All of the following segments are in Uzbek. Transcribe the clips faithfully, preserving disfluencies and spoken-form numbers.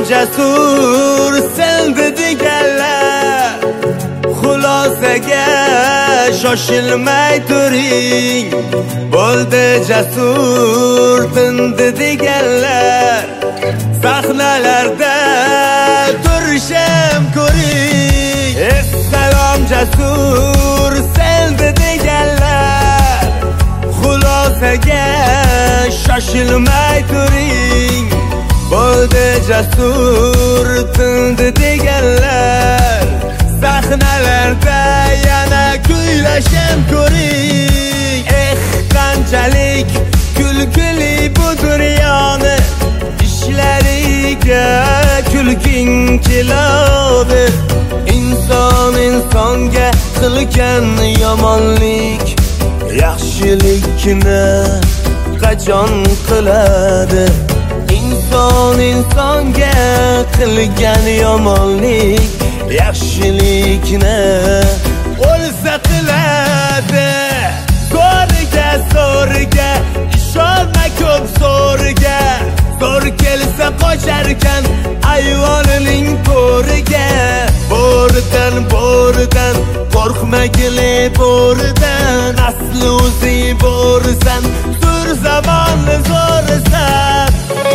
jasur sildi deganlar, xulosaga shoshilmay turing. Bo'ldi jasur tindi deganlar, sahnalarda turishim ko'ring. Assalom jasur sildi deganlar, xulosaga shoshilmay turing. Bo'ldi jasur tindi deganlar, sahnalarda yana kuylashim ko'ring. Eh, qanchalik kulgili bu dunyoni, ishlariga kulging keladi. Inson insonga qilgan yomonlik, yaxshilikni qachon qiladi? Inson insonga qilgan yomonlik, yaxshilikni o'lsa qiladi. Zo'rga zo'rga ishonma, ko'p zo'rga. Zo'r kelsa qocharkan ayvonining to'riga. Bo'ridan bo'ridan qo'rqmagili, bo'ridan asli o'zi bo'risan, zo'r zamonni zo'risan.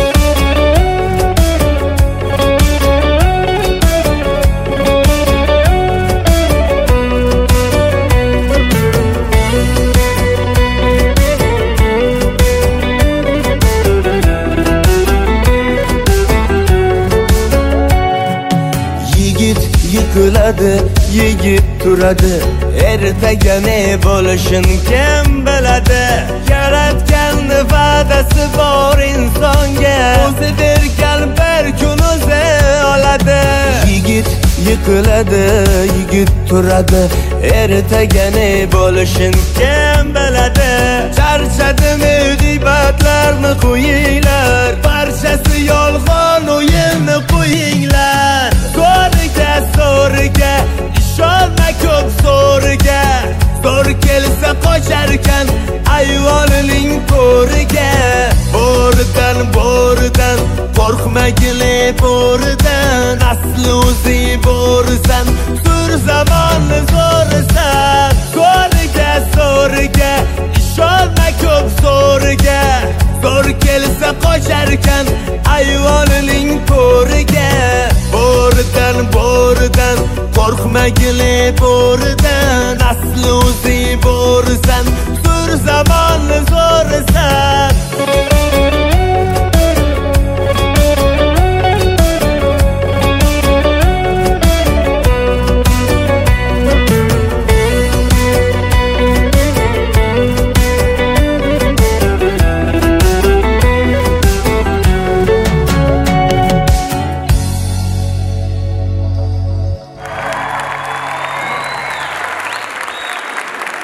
Yiqiladi, yigit turadi, ertaga ne bo'lishini kim biladi? Yaratganni va'dasi bor insonga, o'zi bergan bir kun o'zi oladi. Yigit yiqiladi, yigit turadi, ertaga ne bo'lishini kim biladi? Charchadimi g'iybatlarni qo'yinglar, barchasi yolg'on o'yinni qo'yinglar. Zo'rga zo'rga ishonma, ko'p zo'rga. Zo'r kelsa qocharkan ayvonining to'riga. Bo'ridan bo'ridan qo'rqmagili, bo'ridan asli o'zi bo'risan, zo'r zamonni zo'risan. Zo'rga zo'rga ishonma, ko'p zo'rga. Zo'r kelsa qocharkan ayvonining to'riga. Bo'ridan bo'ridan qo'rqmagili,